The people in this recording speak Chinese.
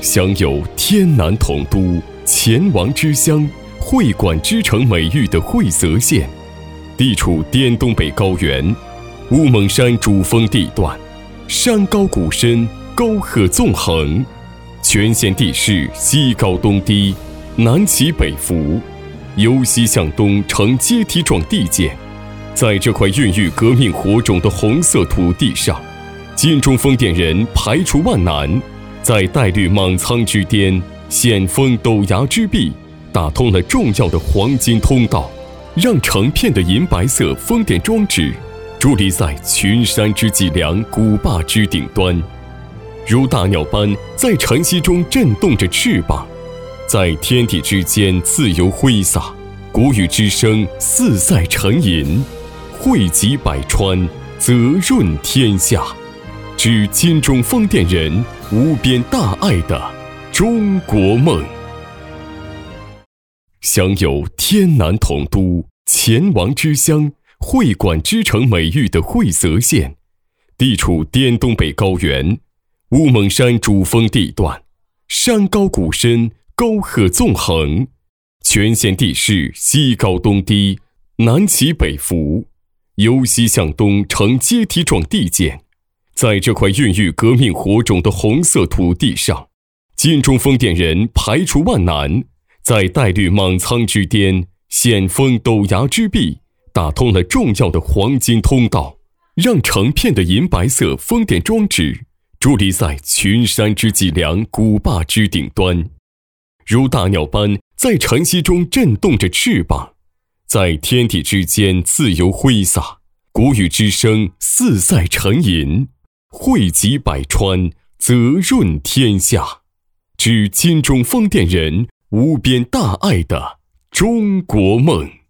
享有天南统都、钱王之乡、会馆之城美誉的惠泽县，地处滇东北高原，乌蒙山主峰地段，山高谷深，沟壑纵横，全县地势西高东低，南起北伏，由西向东呈阶梯状地建。在这块孕育革命火种的红色土地上，金钟风电人排除万难，在带绿莽苍之巅，险峰陡崖之壁，打通了重要的黄金通道，让成片的银白色风电装置伫立在群山之脊梁、古坝之顶端，如大鸟般在晨曦中震动着翅膀，在天地之间自由挥洒，谷雨之声四塞沉吟，惠及百川，泽润天下，致金钟风电人无边大爱的中国梦。享有天南统都、钱王之乡、会馆之城美誉的惠泽县，地处滇东北高原，乌蒙山主峰地段，山高谷深，沟壑纵横，全县地势西高东低，南起北伏，由西向东呈阶梯状地建。在这块孕育革命火种的红色土地上，金钟风电人排除万难，在带绿莽苍之巅，险峰陡崖之壁，打通了重要的黄金通道，让成片的银白色风电装置伫立在群山之脊梁、古坝之顶端，如大鸟般在晨曦中震动着翅膀，在天地之间自由挥洒，谷雨之声四塞沉吟，惠及百川，泽润天下，致金钟风电人无边大爱的中国梦。